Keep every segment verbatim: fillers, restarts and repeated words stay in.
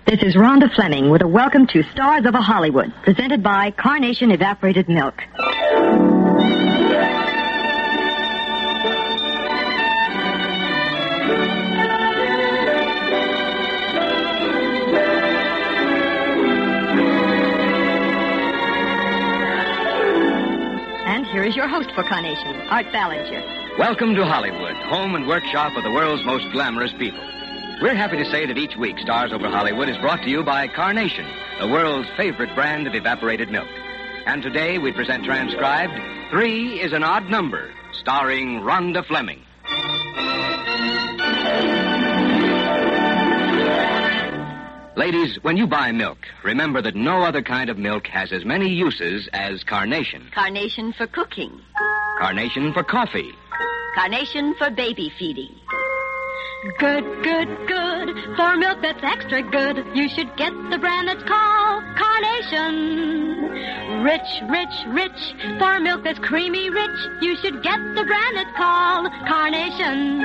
This is Rhonda Fleming with a welcome to Stars Over Hollywood, presented by Carnation Evaporated Milk. And here is your host for Carnation, Art Ballinger. Welcome to Hollywood, home and workshop of the world's most glamorous people. We're happy to say that each week Stars Over Hollywood is brought to you by Carnation, the world's favorite brand of evaporated milk. And today we present transcribed, Three is an Odd Number, starring Rhonda Fleming. Ladies, when you buy milk, remember that no other kind of milk has as many uses as Carnation. Carnation for cooking. Carnation for coffee. Carnation for baby feeding. Good, good, good. For milk that's extra good, you should get the brand that's called Carnation. Rich, rich, rich. For milk that's creamy rich, you should get the brand that's called Carnation.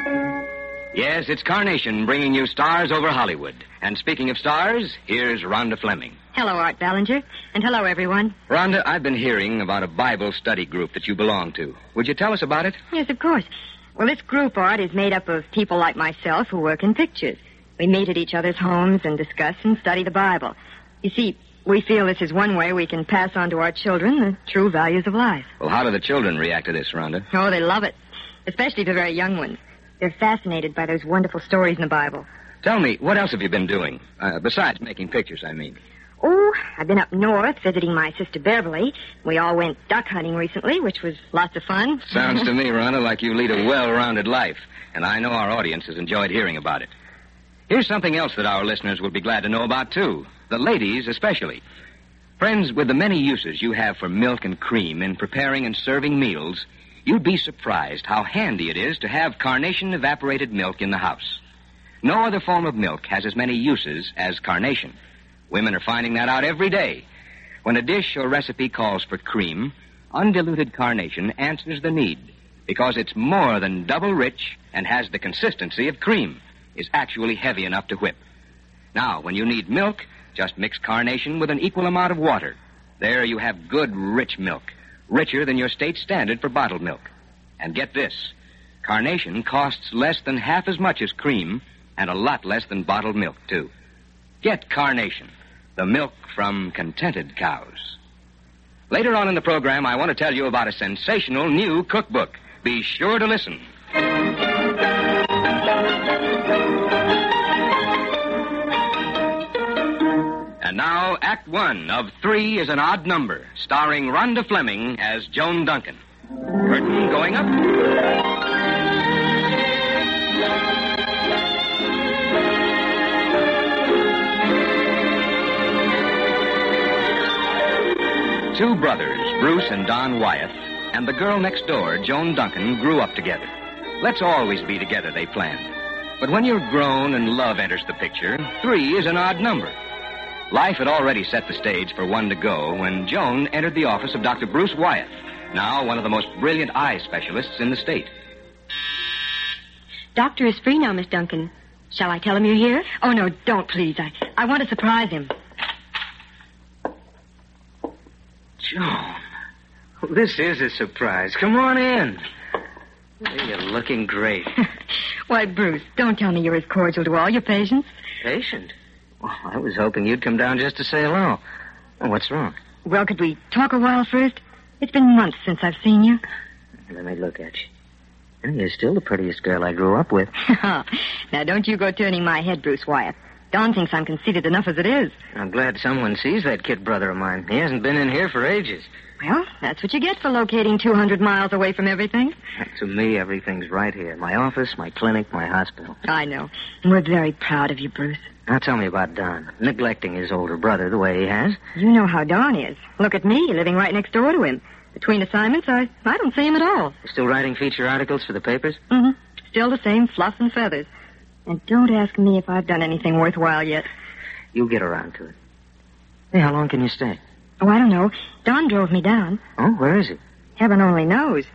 Yes, it's Carnation bringing you Stars Over Hollywood. And speaking of stars, here's Rhonda Fleming. Hello, Art Ballinger. And hello, everyone. Rhonda, I've been hearing about a Bible study group that you belong to. Would you tell us about it? Yes, of course. Well, this group, Art, is made up of people like myself who work in pictures. We meet at each other's homes and discuss and study the Bible. You see, we feel this is one way we can pass on to our children the true values of life. Well, how do the children react to this, Rhonda? Oh, they love it, especially the very young ones. They're fascinated by those wonderful stories in the Bible. Tell me, what else have you been doing? Uh, besides making pictures, I mean. Oh, I've been up north visiting my sister Beverly. We all went duck hunting recently, which was lots of fun. Sounds to me, Rhonda, like you lead a well-rounded life, and I know our audience has enjoyed hearing about it. Here's something else that our listeners will be glad to know about, too. The ladies, especially. Friends, with the many uses you have for milk and cream in preparing and serving meals, you'd be surprised how handy it is to have Carnation evaporated milk in the house. No other form of milk has as many uses as Carnation. Women are finding that out every day. When a dish or recipe calls for cream, undiluted Carnation answers the need because it's more than double rich and has the consistency of cream, is actually heavy enough to whip. Now, when you need milk, just mix Carnation with an equal amount of water. There you have good, rich milk, richer than your state standard for bottled milk. And get this, Carnation costs less than half as much as cream and a lot less than bottled milk, too. Get Carnation, the milk from contented cows. Later on in the program, I want to tell you about a sensational new cookbook. Be sure to listen. And now, Act One of Three is an Odd Number, starring Rhonda Fleming as Joan Duncan. Curtain going up. Two brothers, Bruce and Don Wyeth, and the girl next door, Joan Duncan, grew up together. Let's always be together, they planned. But when you're grown and love enters the picture, three is an odd number. Life had already set the stage for one to go when Joan entered the office of Doctor Bruce Wyeth, now one of the most brilliant eye specialists in the state. Doctor is free now, Miss Duncan. Shall I tell him you're here? Oh, no, don't, please. I, I want to surprise him. Joan, this is a surprise. Come on in. You're looking great. Why, Bruce, don't tell me you're as cordial to all your patients. Patient? Well, I was hoping you'd come down just to say hello. Oh, what's wrong? Well, could we talk a while first? It's been months since I've seen you. Let me look at you. And you're still the prettiest girl I grew up with. Now, don't you go turning my head, Bruce Wyeth. Don thinks I'm conceited enough as it is. I'm glad someone sees that kid brother of mine. He hasn't been in here for ages. Well, that's what you get for locating two hundred miles away from everything. To me, everything's right here. My office, my clinic, my hospital. I know. And we're very proud of you, Bruce. Now tell me about Don, neglecting his older brother the way he has. You know how Don is. Look at me, living right next door to him. Between assignments, I, I don't see him at all. Still writing feature articles for the papers? Mm-hmm. Still the same fluff and feathers. And don't ask me if I've done anything worthwhile yet. You'll get around to it. Hey, how long can you stay? Oh, I don't know. Don drove me down. Oh, where is he? Heaven only knows.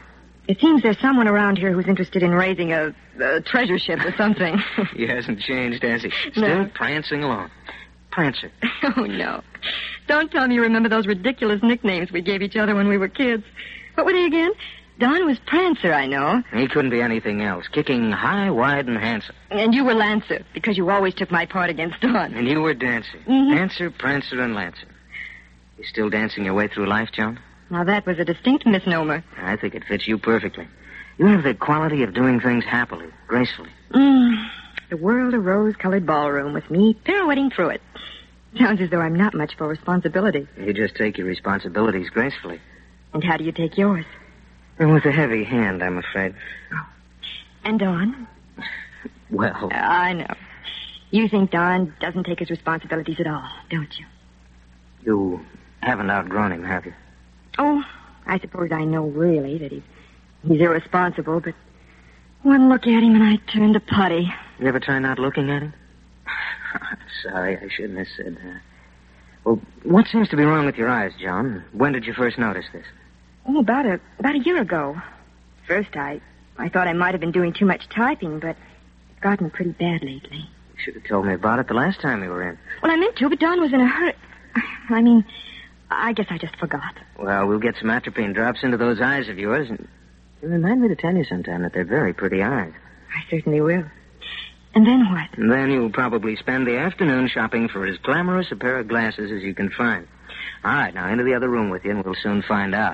It seems there's someone around here who's interested in raising a, a treasure ship or something. He hasn't changed, has he? No. Still prancing along. Prancer. Oh, no. Don't tell me you remember those ridiculous nicknames we gave each other when we were kids. What were they again? Don was Prancer, I know. He couldn't be anything else. Kicking high, wide, and handsome. And you were Lancer, because you always took my part against Don. And you were Dancer. Mhm. Dancer, Prancer, and Lancer. You still dancing your way through life, Joan? Now, that was a distinct misnomer. I think it fits you perfectly. You have the quality of doing things happily, gracefully. Mm, the world a rose-colored ballroom with me pirouetting through it. Sounds as though I'm not much for responsibility. You just take your responsibilities gracefully. And how do you take yours? And with a heavy hand, I'm afraid. And Don? Well, I know. You think Don doesn't take his responsibilities at all, don't you? you haven't outgrown him, have you? Oh, I suppose I know really that he's, he's irresponsible, but one look at him and I turn to putty. You ever try not looking at him? Sorry, I shouldn't have said that. Well, what seems to be wrong with your eyes, John? When did you first notice this? Oh, about a about a year ago. First, I I thought I might have been doing too much typing, but it's gotten pretty bad lately. You should have told me about it the last time you were in. Well, I meant to, but Don was in a hurry. I mean, I guess I just forgot. Well, we'll get some atropine drops into those eyes of yours, and you remind me to tell you sometime that they're very pretty eyes. I certainly will. And then what? And then you'll probably spend the afternoon shopping for as glamorous a pair of glasses as you can find. All right, now into the other room with you, and we'll soon find out.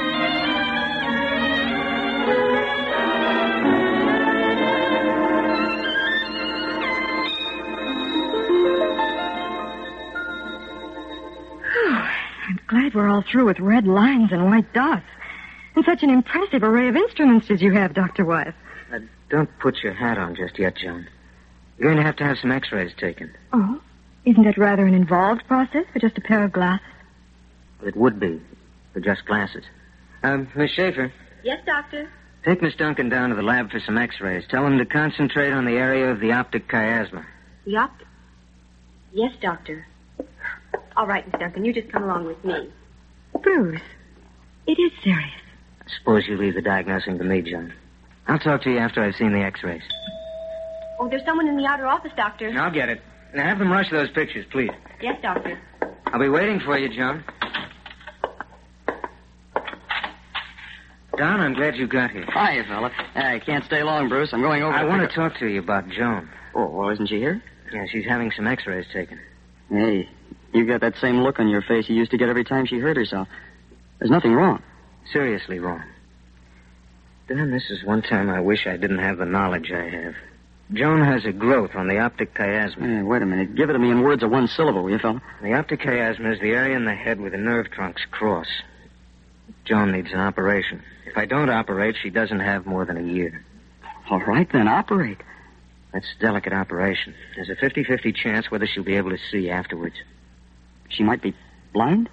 I'm glad we're all through with red lines and white dots. And such an impressive array of instruments as you have, Doctor Wyeth. Uh, don't put your hat on just yet, Joan. You're going to have to have some x-rays taken. Oh? Isn't that rather an involved process for just a pair of glasses? It would be, for just glasses. Um, Miss Schaefer, Yes, Doctor? take Miss Duncan down to the lab for some x-rays. Tell them to concentrate on the area of the optic chiasma. The opt... Yes, Doctor. All right, Miss Duncan, you just come along with me. Bruce, it is serious. Suppose you leave the diagnosing to me, John. I'll talk to you after I've seen the x-rays. Oh, there's someone in the outer office, Doctor. I'll get it. Now have them rush those pictures, please. Yes, Doctor. I'll be waiting for you, John. Don, I'm glad you got here. Hiya, fella. I can't stay long, Bruce. I'm going over I to want pick to talk to you about Joan. her- Oh, well, isn't she here? Yeah, she's having some x-rays taken. Hey, you got that same look on your face you used to get every time she hurt herself. There's nothing wrong. Seriously wrong. Don, this is one time I wish I didn't have the knowledge I have. Joan has a growth on the optic chiasma. Hey, wait a minute. Give it to me in words of one syllable, will you, fella? The optic chiasma is the area in the head where the nerve trunks cross. Joan needs an operation. If I don't operate, she doesn't have more than a year. All right, then, operate. That's a delicate operation. There's a fifty-fifty chance whether she'll be able to see afterwards. She might be blind?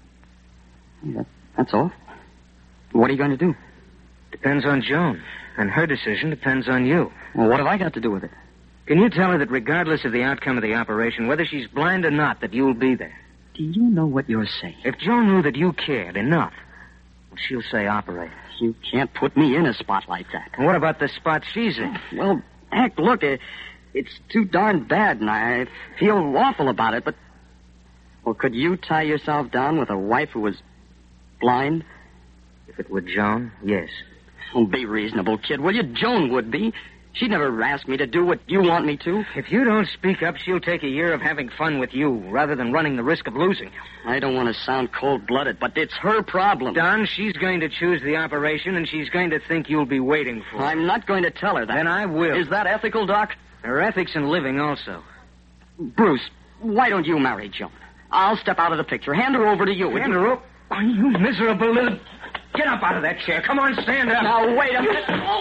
That, that's all. What are you going to do? Depends on Joan. And her decision depends on you. Well, what have I got to do with it? Can you tell her that regardless of the outcome of the operation, whether she's blind or not, that you'll be there? Do you know what you're saying? If Joan knew that you cared enough, well, she'll say operate. You can't put me in a spot like that. And what about the spot she's in? Well, heck, look, it, it's too darn bad, and I feel awful about it, but... Well, could you tie yourself down with a wife who was blind? If it were Joan, yes. Oh, be reasonable, kid, will you? Joan would be. She'd never ask me to do what you want me to. If you don't speak up, she'll take a year of having fun with you rather than running the risk of losing you. I don't want to sound cold-blooded, but it's her problem. Don, she's going to choose the operation, and she's going to think you'll be waiting for her. I'm not going to tell her that. Then I will. Is that ethical, Doc? Her ethics in living also. Bruce, why don't you marry Joan? I'll step out of the picture. Hand her over to you. Hand her up? Oh, you miserable little... Get up out of that chair. Come on, stand up. Now, wait a minute. Oh.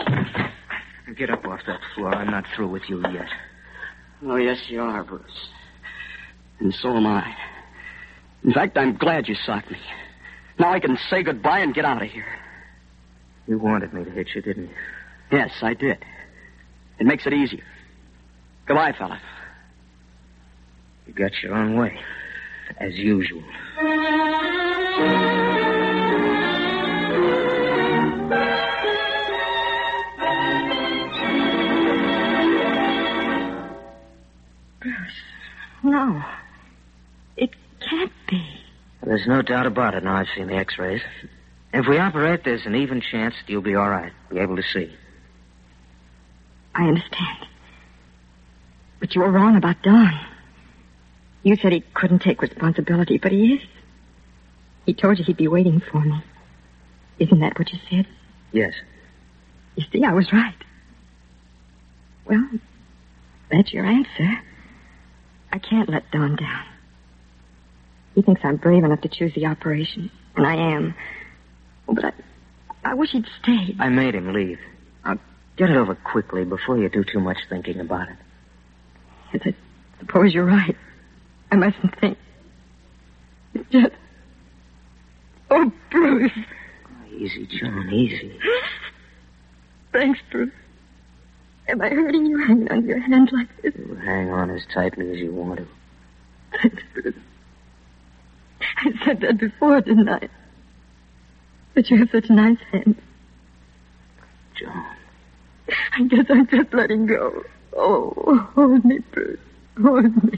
Get up off that floor. I'm not through with you yet. Oh, yes, you are, Bruce. And so am I. In fact, I'm glad you socked me. Now I can say goodbye and get out of here. You wanted me to hit you, didn't you? Yes, I did. It makes it easier. Goodbye, fella. You got your own way, as usual. No. It can't be. There's no doubt about it now I've seen the x-rays. If we operate, there's an even chance that you'll be all right. Be able to see. I understand. But you were wrong about Don. You said he couldn't take responsibility, but he is. He told you he'd be waiting for me. Isn't that what you said? Yes. You see, I was right. Well, that's your answer. I can't let Don down. He thinks I'm brave enough to choose the operation, and I am. But I, I wish he'd stayed. I made him leave. I'll get it over quickly before you do too much thinking about it. Yes, I suppose you're right. I mustn't think. It's just... Oh, Bruce. Easy, John, easy. Thanks, Bruce. Am I hurting you hanging on your hand like this? You hang on as tightly as you want to. Thanks, Bruce. I said that before, didn't I? But you have such nice hands. John. I guess I'm just letting go. Oh, hold me, Bruce. Hold me.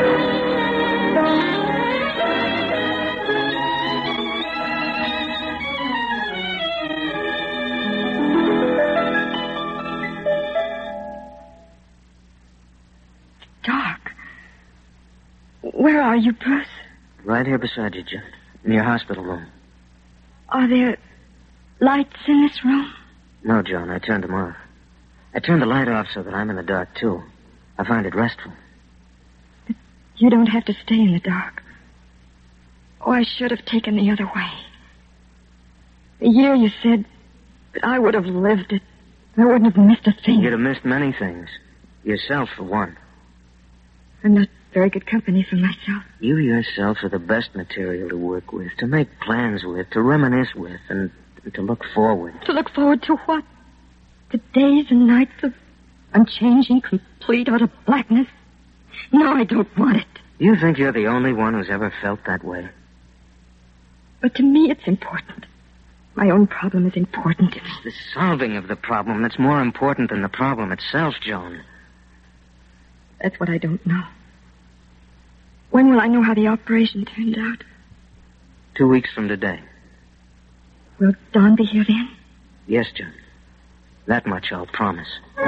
Dark. Where are you, Bruce? Right here beside you, John. In your hospital room. Are there lights in this room? No, John, I turned them off. I turned the light off so that I'm in the dark, too. I find it restful. But you don't have to stay in the dark. Oh, I should have taken the other way. A year, you said, but I would have lived it. I wouldn't have missed a thing. You'd have missed many things. Yourself, for one. I'm not very good company for myself. You yourself are the best material to work with, to make plans with, to reminisce with, and to look forward. To look forward to what? The days and nights of unchanging, complete, utter blackness? No, I don't want it. You think you're the only one who's ever felt that way? But to me, it's important. My own problem is important. It's the solving of the problem that's more important than the problem itself, Joan. That's what I don't know. When will I know how the operation turned out? Two weeks from today. Will Don be here then? Yes, John. That much I'll promise.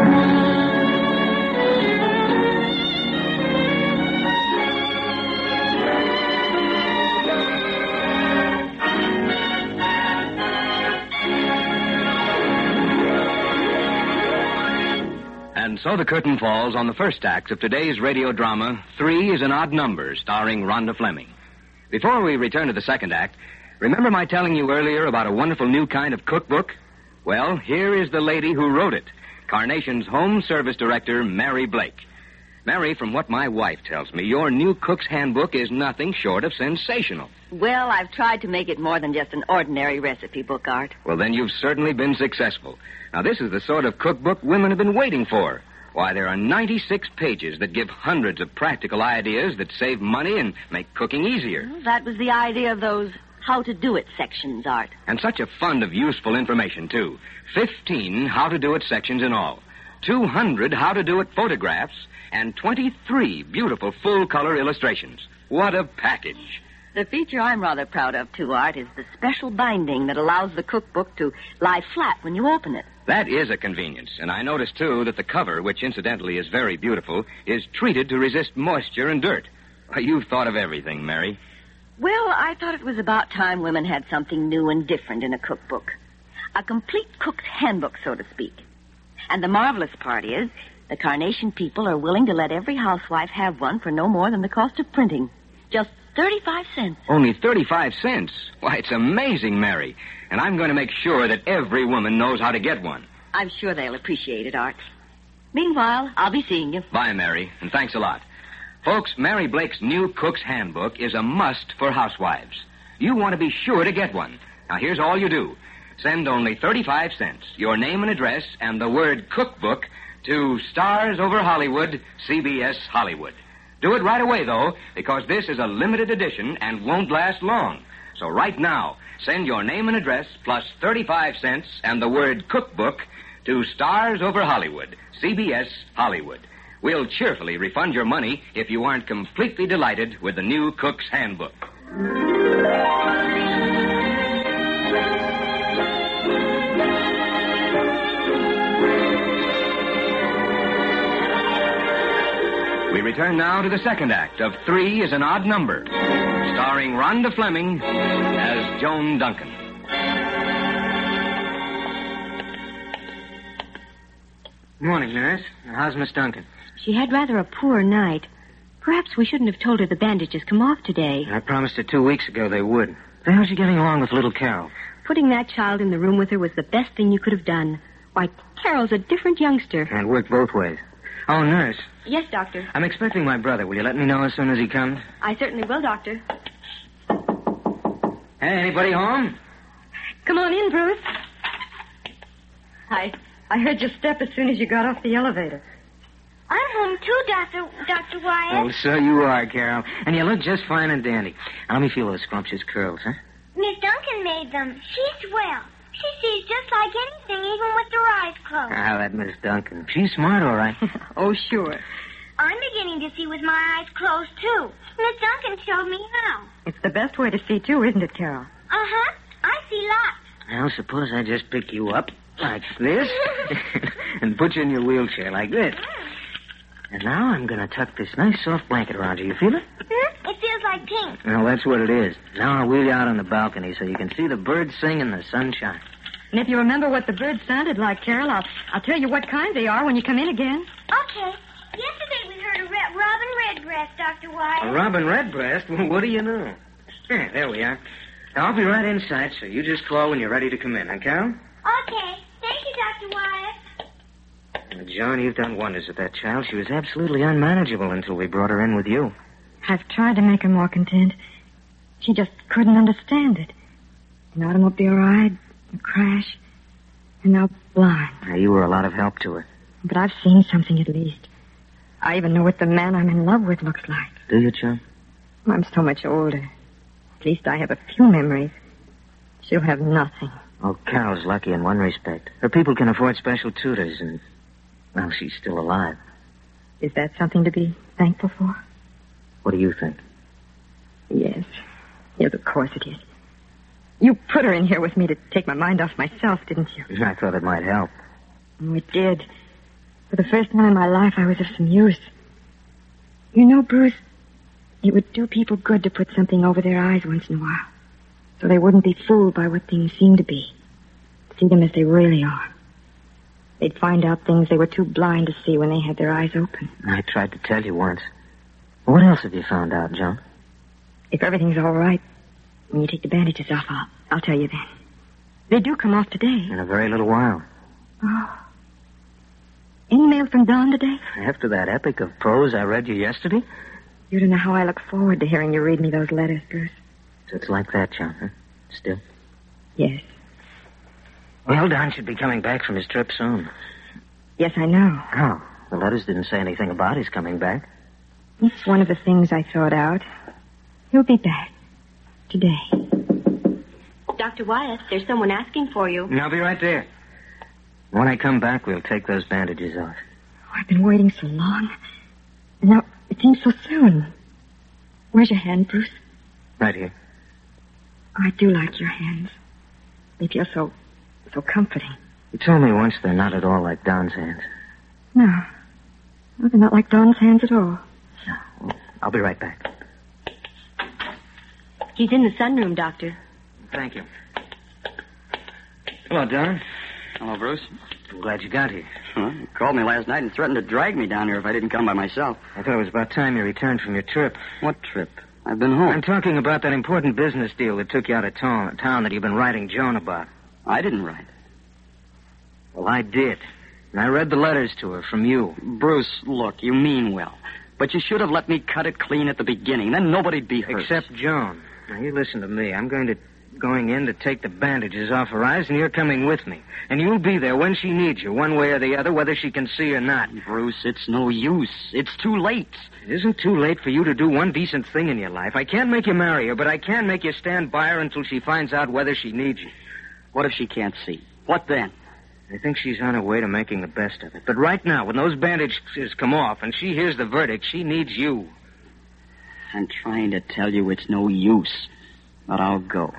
And so the curtain falls on the first act of today's radio drama, Three is an Odd Number, starring Rhonda Fleming. Before we return to the second act, remember my telling you earlier about a wonderful new kind of cookbook? Well, here is the lady who wrote it, Carnation's Home Service Director, Mary Blake. Mary, from what my wife tells me, your new cook's handbook is nothing short of sensational. Well, I've tried to make it more than just an ordinary recipe book, Art. Well, then you've certainly been successful. Now, this is the sort of cookbook women have been waiting for. Why, there are ninety-six pages that give hundreds of practical ideas that save money and make cooking easier. Well, that was the idea of those how-to-do-it sections, Art. And such a fund of useful information, too. Fifteen how-to-do-it sections in all. Two hundred how-to-do-it photographs and twenty-three beautiful full-color illustrations. What a package. The feature I'm rather proud of, too, Art, is the special binding that allows the cookbook to lie flat when you open it. That is a convenience. And I noticed, too, that the cover, which incidentally is very beautiful, is treated to resist moisture and dirt. Why, you've thought of everything, Mary. Well, I thought it was about time women had something new and different in a cookbook. A complete cook's handbook, so to speak. And the marvelous part is, the Carnation people are willing to let every housewife have one for no more than the cost of printing. Just thirty-five cents. Only thirty-five cents? Why, it's amazing, Mary. And I'm going to make sure that every woman knows how to get one. I'm sure they'll appreciate it, Art. Meanwhile, I'll be seeing you. Bye, Mary, and thanks a lot. Folks, Mary Blake's new cook's handbook is a must for housewives. You want to be sure to get one. Now, here's all you do. Send only thirty-five cents, your name and address, and the word cookbook to Stars Over Hollywood, C B S Hollywood. Do it right away, though, because this is a limited edition and won't last long. So right now, send your name and address plus thirty-five cents and the word cookbook to Stars Over Hollywood, C B S Hollywood. We'll cheerfully refund your money if you aren't completely delighted with the new Cook's Handbook. We return now to the second act of Three is an Odd Number, starring Rhonda Fleming as Joan Duncan. Morning, nurse. How's Miss Duncan? She had rather a poor night. Perhaps we shouldn't have told her the bandages come off today. I promised her two weeks ago they would. How's she getting along with little Carol? Putting that child in the room with her was the best thing you could have done. Why, Carol's a different youngster. And it worked both ways. Oh, nurse. Yes, Doctor. I'm expecting my brother. Will you let me know as soon as he comes? I certainly will, Doctor. Hey, anybody home? Come on in, Bruce. I I heard your step as soon as you got off the elevator. I'm home too, Doctor Doctor Wyatt. Oh, so you are, Carol. And you look just fine and dandy. Now, let me feel those scrumptious curls, huh? Miss Duncan made them. She's swell. She sees just like anything, even with her eyes closed. Ah, that Miss Duncan. She's smart, all right. Oh, sure. I'm beginning to see with my eyes closed, too. Miss Duncan showed me how. It's the best way to see, too, isn't it, Carol? Uh-huh. I see lots. Now, suppose I just pick you up like this and put you in your wheelchair like this. And now I'm going to tuck this nice soft blanket around you. You feel it? Hmm? It feels like pink. Well, that's what it is. Now I'll wheel you out on the balcony so you can see the birds sing in the sunshine. And if you remember what the birds sounded like, Carol, I'll, I'll tell you what kind they are when you come in again. Okay. Yesterday we heard a re- robin redbreast, Doctor Wyatt. A robin redbreast? Well, what do you know? Yeah, there we are. Now, I'll be right inside, so you just call when you're ready to come in, huh, Carol? Okay. Thank you, Doctor Wyatt. Well, John, you've done wonders with that child. She was absolutely unmanageable until we brought her in with you. I've tried to make her more content. She just couldn't understand it. An automobile ride, a crash, and now blind. Now, you were a lot of help to her. But I've seen something at least. I even know what the man I'm in love with looks like. Do you, John? I'm so much older. At least I have a few memories. She'll have nothing. Oh, Carol's lucky in one respect. Her people can afford special tutors, and, well, she's still alive. Is that something to be thankful for? What do you think? Yes. Yes, of course it is. You put her in here with me to take my mind off myself, didn't you? I thought it might help. Oh, it did. For the first time in my life, I was of some use. You know, Bruce, it would do people good to put something over their eyes once in a while, so they wouldn't be fooled by what things seem to be. See them as they really are. They'd find out things they were too blind to see when they had their eyes open. I tried to tell you once. What else have you found out, John? If everything's all right, when you take the bandages off, I'll, I'll tell you then. They do come off today. In a very little while. Oh. Any mail from Dawn today? After that epic of prose I read you yesterday? You don't know how I look forward to hearing you read me those letters, Bruce. So it's like that, John, huh? Still? Yes. Well, Don should be coming back from his trip soon. Yes, I know. Oh, the letters didn't say anything about his coming back. It's one of the things I thought out. He'll be back. Today. Doctor Wyatt, there's someone asking for you. I'll be right there. When I come back, we'll take those bandages off. Oh, I've been waiting so long. And now it seems so soon. Where's your hand, Bruce? Right here. Oh, I do like your hands. They feel so, so comforting. You told me once they're not at all like Don's hands. No. No, they're not like Don's hands at all. No. Well, I'll be right back. He's in the sunroom, Doctor. Thank you. Hello, Don. Hello, Bruce. I'm glad you got here. Huh? You called me last night and threatened to drag me down here if I didn't come by myself. I thought it was about time you returned from your trip. What trip? I've been home. I'm talking about that important business deal that took you out of town, town that you've been writing Joan about. I didn't write. Well, I did. And I read the letters to her from you. Bruce, look, you mean well. But you should have let me cut it clean at the beginning. Then nobody'd be hurt. Except Joan. Now, you listen to me. I'm going to going in to take the bandages off her eyes, and you're coming with me. And you'll be there when she needs you, one way or the other, whether she can see or not. Bruce, it's no use. It's too late. It isn't too late for you to do one decent thing in your life. I can't make you marry her, but I can make you stand by her until she finds out whether she needs you. What if she can't see? What then? I think she's on her way to making the best of it. But right now, when those bandages come off and she hears the verdict, she needs you. I'm trying to tell you it's no use, but I'll go.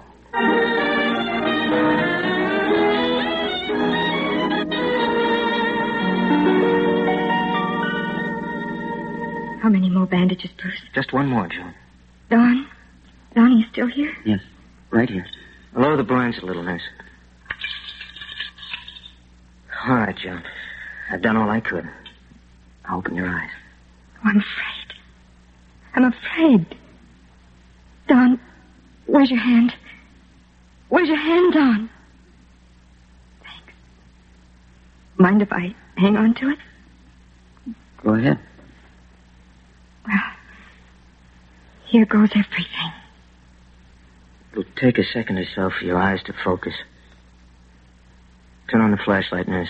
How many more bandages, Bruce? Just one more, Joan. Don? Don, are you still here? Yes, right here. Lower the blinds a little, nurse. All right, Joan. I've done all I could. Now open your eyes. Oh, I'm afraid. I'm afraid. Don, where's your hand? Where's your hand, Don? Thanks. Mind if I hang on to it? Go ahead. Well, here goes everything. It'll take a second or so for your eyes to focus. Turn on the flashlight, nurse.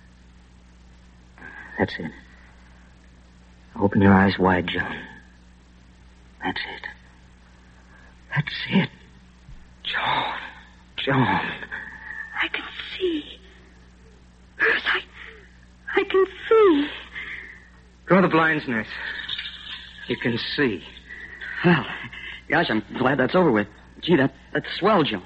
That's it. Open your eyes wide, Joan. That's it. That's it. Joan. Joan. I can see. Bruce, I... I can see. Draw the blinds, nurse. You can see. Well, gosh, I'm glad that's over with. Gee, that, that's swell, Joan.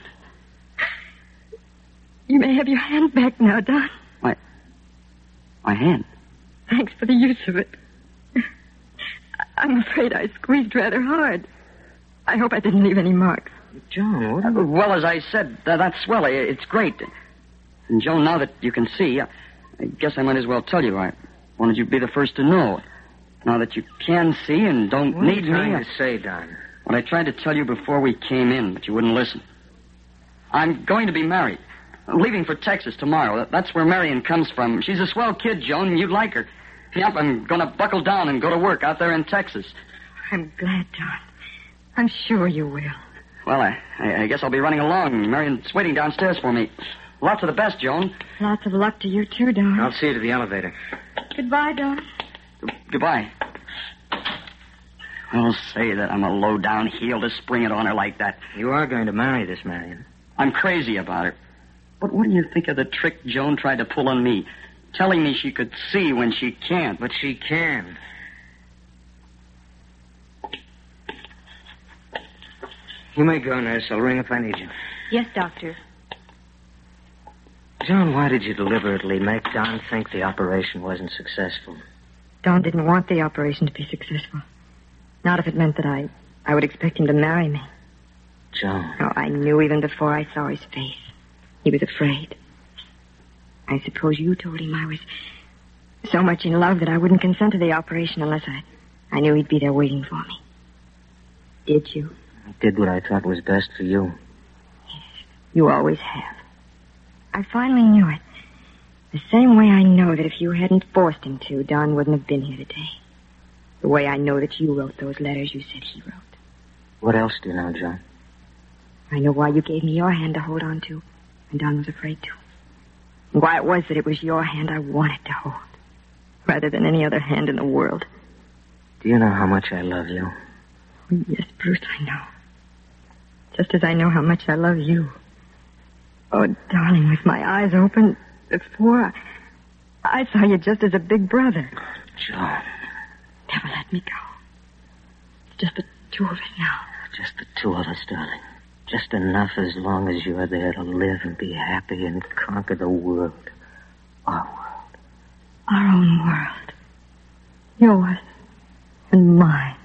You may have your hand back now, Don. My... My hand? Thanks for the use of it. I'm afraid I squeezed rather hard. I hope I didn't leave any marks. Joan, what? Uh, well, as I said, that, that's swell. It's great. And, Joan, now that you can see, I, I guess I might as well tell you. I wanted you to be the first to know. Now that you can see and don't what need are you trying me... to say, Don? What I tried to tell you before we came in, but you wouldn't listen. I'm going to be married. I'm leaving for Texas tomorrow. That's where Marion comes from. She's a swell kid, Joan, and you'd like her. Yep, I'm going to buckle down and go to work out there in Texas. I'm glad, Don. I'm sure you will. Well, I, I, I guess I'll be running along. Marion's waiting downstairs for me. Lots of the best, Joan. Lots of luck to you, too, Don. I'll see you to the elevator. Goodbye, Don. G- goodbye. I'll say that I'm a low-down heel to spring it on her like that. You are going to marry this Marion. I'm crazy about her. But what do you think of the trick Joan tried to pull on me? Telling me she could see when she can't. But she can. You may go, nurse. I'll ring if I need you. Yes, Doctor. Joan, why did you deliberately make Don think the operation wasn't successful? Don didn't want the operation to be successful. Not if it meant that I, I would expect him to marry me. Joan. Oh, I knew even before I saw his face. He was afraid. I suppose you told him I was so much in love that I wouldn't consent to the operation unless I, I knew he'd be there waiting for me. Did you? I did what I thought was best for you. Yes, you always have. I finally knew it. The same way I know that if you hadn't forced him to, Don wouldn't have been here today. The way I know that you wrote those letters you said he wrote. What else do you know, Joan? I know why you gave me your hand to hold on to, and Don was afraid to. And why it was that it was your hand I wanted to hold, rather than any other hand in the world. Do you know how much I love you? Oh, yes, Bruce, I know. Just as I know how much I love you. Oh, darling, with my eyes open before, I, I saw you just as a big brother. Joan. Never let me go. It's just the two of us now. Just the two of us, darling. Just enough as long as you're there to live and be happy and conquer the world. Our world. Our own world. Yours and mine.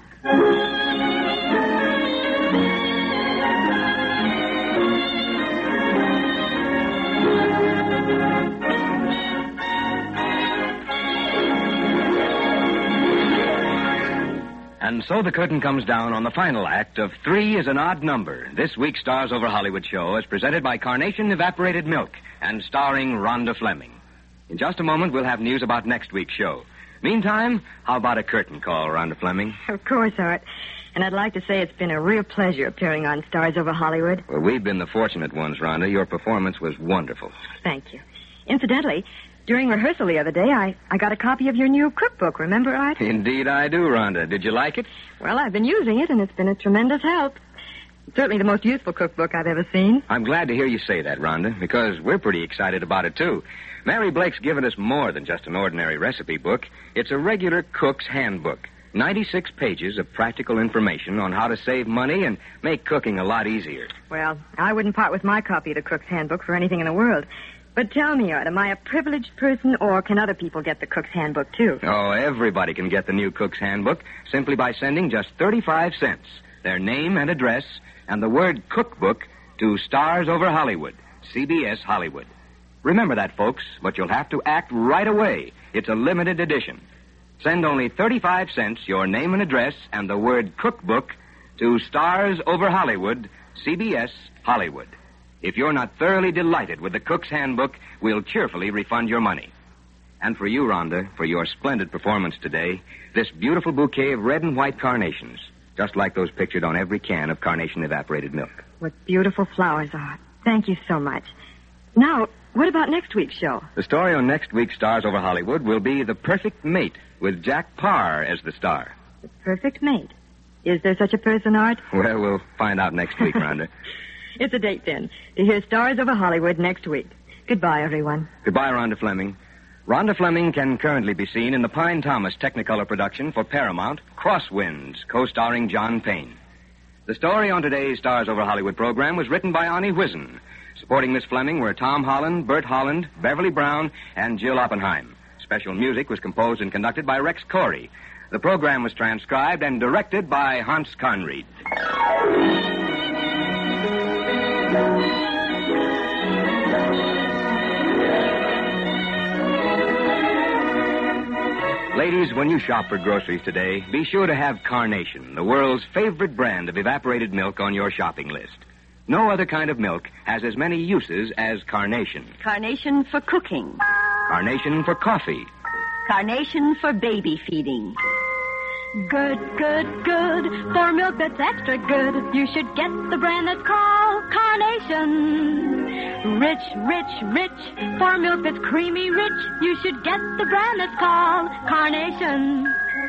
And so the curtain comes down on the final act of Three is an Odd Number. This week's Stars Over Hollywood show is presented by Carnation Evaporated Milk and starring Rhonda Fleming. In just a moment, we'll have news about next week's show. Meantime, how about a curtain call, Rhonda Fleming? Of course, Art. And I'd like to say it's been a real pleasure appearing on Stars Over Hollywood. Well, we've been the fortunate ones, Rhonda. Your performance was wonderful. Thank you. Incidentally, during rehearsal the other day, I, I got a copy of your new cookbook. Remember, Art? Indeed I do, Rhonda. Did you like it? Well, I've been using it, and it's been a tremendous help. Certainly the most useful cookbook I've ever seen. I'm glad to hear you say that, Rhonda, because we're pretty excited about it, too. Mary Blake's given us more than just an ordinary recipe book. It's a regular cook's handbook. ninety-six pages of practical information on how to save money and make cooking a lot easier. Well, I wouldn't part with my copy of the cook's handbook for anything in the world. But tell me, Art, am I a privileged person, or can other people get the cook's handbook, too? Oh, everybody can get the new cook's handbook simply by sending just thirty-five cents, their name and address, and the word cookbook to Stars Over Hollywood, C B S Hollywood. Remember that, folks, but you'll have to act right away. It's a limited edition. Send only thirty-five cents, your name and address, and the word cookbook to Stars Over Hollywood, C B S Hollywood. If you're not thoroughly delighted with the cook's handbook, we'll cheerfully refund your money. And for you, Rhonda, for your splendid performance today, this beautiful bouquet of red and white carnations, just like those pictured on every can of carnation evaporated milk. What beautiful flowers, Art. Thank you so much. Now, what about next week's show? The story on next week's Stars Over Hollywood will be The Perfect Mate, with Jack Parr as the star. The perfect mate. Is there such a person, Art? Well, we'll find out next week, Rhonda. It's a date, then, to hear Stars Over Hollywood next week. Goodbye, everyone. Goodbye, Rhonda Fleming. Rhonda Fleming can currently be seen in the Pine Thomas Technicolor production for Paramount, Crosswinds, co-starring John Payne. The story on today's Stars Over Hollywood program was written by Ani Whizen. Supporting Miss Fleming were Tom Holland, Bert Holland, Beverly Brown, and Jill Oppenheim. Special music was composed and conducted by Rex Corey. The program was transcribed and directed by Hans Conried. Ladies, when you shop for groceries today, be sure to have Carnation, the world's favorite brand of evaporated milk, on your shopping list. No other kind of milk has as many uses as Carnation. Carnation for cooking. Carnation for coffee. Carnation for baby feeding. Good, good, good. For milk that's extra good, you should get the brand that's called Carnation. Rich, rich, rich. For milk that's creamy rich, you should get the brand that's called Carnation.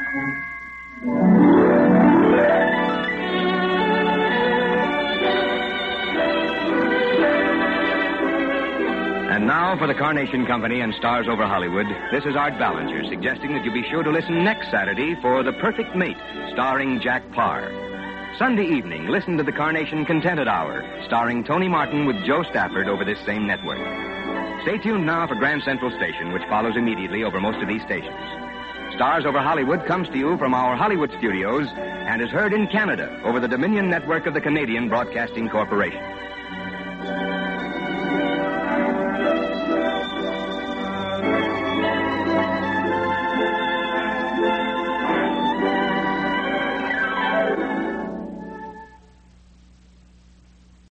And now for the Carnation Company and Stars Over Hollywood, this is Art Ballinger suggesting that you be sure to listen next Saturday for The Perfect Mate, starring Jack Parr. Sunday evening, listen to the Carnation Contented Hour, starring Tony Martin with Joe Stafford over this same network. Stay tuned now for Grand Central Station, which follows immediately over most of these stations. Stars Over Hollywood comes to you from our Hollywood studios and is heard in Canada over the Dominion Network of the Canadian Broadcasting Corporation.